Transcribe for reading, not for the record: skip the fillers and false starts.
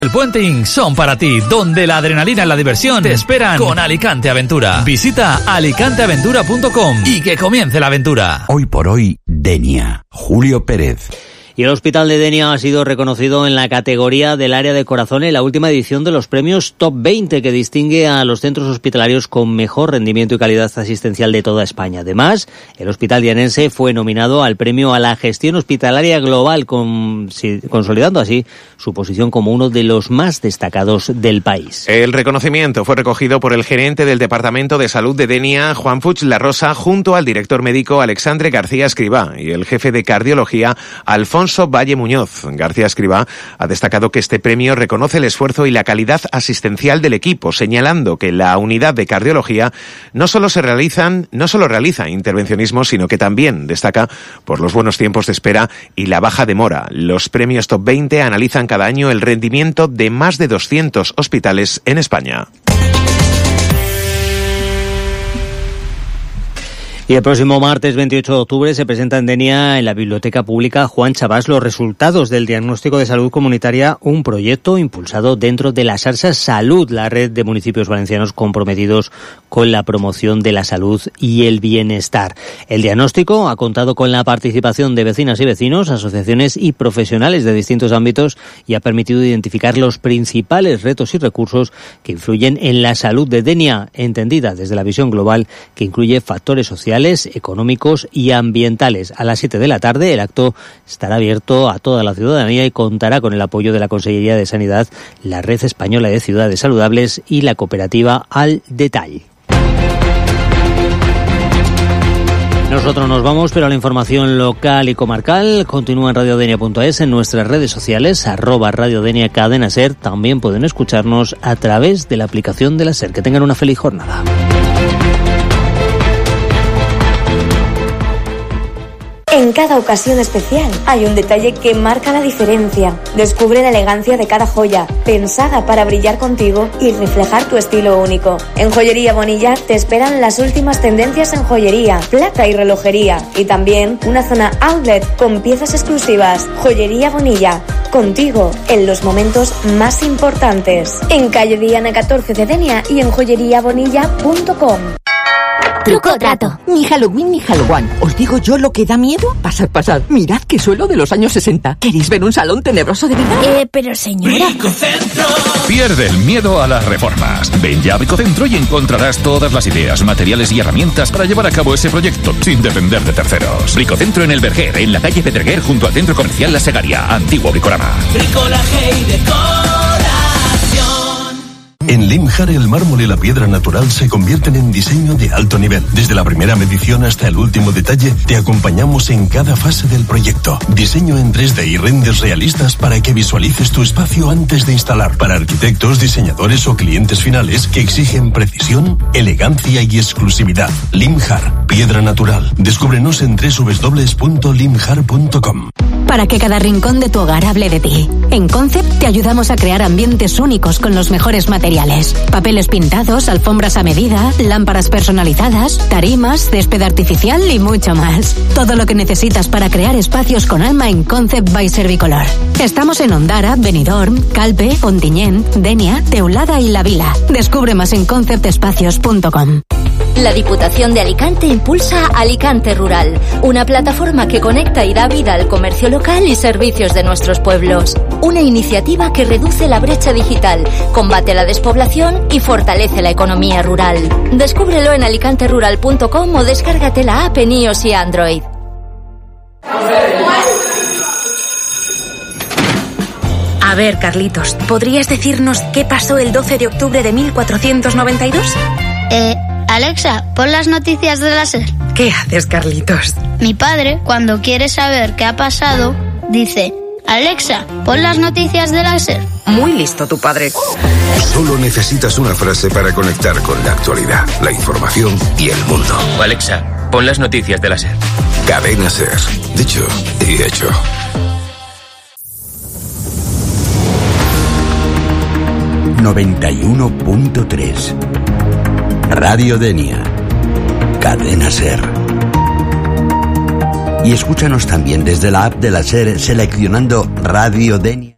El Puente Inc. son para ti, donde la adrenalina y la diversión te esperan con Alicante Aventura. Visita alicanteaventura.com y que comience la aventura. Hoy por hoy, Denia. Julio Pérez. Y el Hospital de Denia ha sido reconocido en la categoría del área de corazón en la última edición de los premios Top 20, que distingue a los centros hospitalarios con mejor rendimiento y calidad asistencial de toda España. Además, el Hospital Dianense fue nominado al premio a la gestión hospitalaria global, consolidando así su posición como uno de los más destacados del país. El reconocimiento fue recogido por el gerente del Departamento de Salud de Denia, Juan Puig La Rosa, junto al director médico Alexandre García Escribá y el jefe de cardiología, Alfonso Valle Muñoz. García Escribá ha destacado que este premio reconoce el esfuerzo y la calidad asistencial del equipo, señalando que la unidad de cardiología no solo realiza intervencionismo, sino que también destaca por los buenos tiempos de espera y la baja demora. Los premios Top 20 analizan cada año el rendimiento de más de 200 hospitales en España. Y el próximo martes 28 de octubre se presenta en Denia, en la Biblioteca Pública Juan Chabás, los resultados del diagnóstico de salud comunitaria, un proyecto impulsado dentro de la Sarsa Salud, la red de municipios valencianos comprometidos con la promoción de la salud y el bienestar. El diagnóstico ha contado con la participación de vecinas y vecinos, asociaciones y profesionales de distintos ámbitos y ha permitido identificar los principales retos y recursos que influyen en la salud de Denia, entendida desde la visión global que incluye factores sociales, económicos y ambientales. A las 7 de la tarde el acto estará abierto a toda la ciudadanía y contará con el apoyo de la Consellería de Sanidad, la Red Española de Ciudades Saludables y la cooperativa Al Detall. Nosotros nos vamos, pero la información local y comarcal continúa en radiodenia.es, en nuestras redes sociales, @radiodenia Cadena Ser. También pueden escucharnos a través de la aplicación de la SER. Que tengan una feliz jornada. En cada ocasión especial hay un detalle que marca la diferencia. Descubre la elegancia de cada joya, pensada para brillar contigo y reflejar tu estilo único. En Joyería Bonilla te esperan las últimas tendencias en joyería, plata y relojería. Y también una zona outlet con piezas exclusivas. Joyería Bonilla, contigo en los momentos más importantes. En calle Diana 14 de Denia y en joyeriabonilla.com. Truco o trato. Ni Halloween ni Halloween. ¿Os digo yo lo que da miedo? Pasad. Mirad qué suelo de los años 60. ¿Queréis ver un salón tenebroso de verdad? Pero señora... Bricocentro. Pierde el miedo a las reformas. Ven ya a Bricocentro y encontrarás todas las ideas, materiales y herramientas para llevar a cabo ese proyecto sin depender de terceros. Bricocentro en el Verger, en la calle Pedreguer, junto al Centro Comercial La Segaria. Antiguo Bricolama. Bricolaje y decoración. En Limjar el mármol y la piedra natural se convierten en diseño de alto nivel. Desde la primera medición hasta el último detalle, te acompañamos en cada fase del proyecto. Diseño en 3D y renders realistas para que visualices tu espacio antes de instalar. Para arquitectos, diseñadores o clientes finales que exigen precisión, elegancia y exclusividad. Limjar, piedra natural. Descúbrenos en www.limjar.com. Para que cada rincón de tu hogar hable de ti. En Concept te ayudamos a crear ambientes únicos con los mejores materiales. Papeles pintados, alfombras a medida, lámparas personalizadas, tarimas, césped artificial y mucho más. Todo lo que necesitas para crear espacios con alma en Concept by Servicolor. Estamos en Ondara, Benidorm, Calpe, Ontinyent, Denia, Teulada y La Vila. Descubre más en conceptespacios.com. La Diputación de Alicante impulsa Alicante Rural, una plataforma que conecta y da vida al comercio local y servicios de nuestros pueblos. Una iniciativa que reduce la brecha digital, combate la despoblación y fortalece la economía rural. Descúbrelo en alicanterural.com o descárgate la app en iOS y Android. A ver, Carlitos, ¿podrías decirnos qué pasó el 12 de octubre de 1492? Alexa, pon las noticias de la SER. ¿Qué haces, Carlitos? Mi padre, cuando quiere saber qué ha pasado, dice: Alexa, pon las noticias de la SER. Muy listo tu padre. Solo necesitas una frase para conectar con la actualidad, la información y el mundo. Alexa, pon las noticias de la SER. Cadena SER. Dicho y hecho. ...91.3... Radio Denia, Cadena Ser. Y escúchanos también desde la app de la SER seleccionando Radio Denia.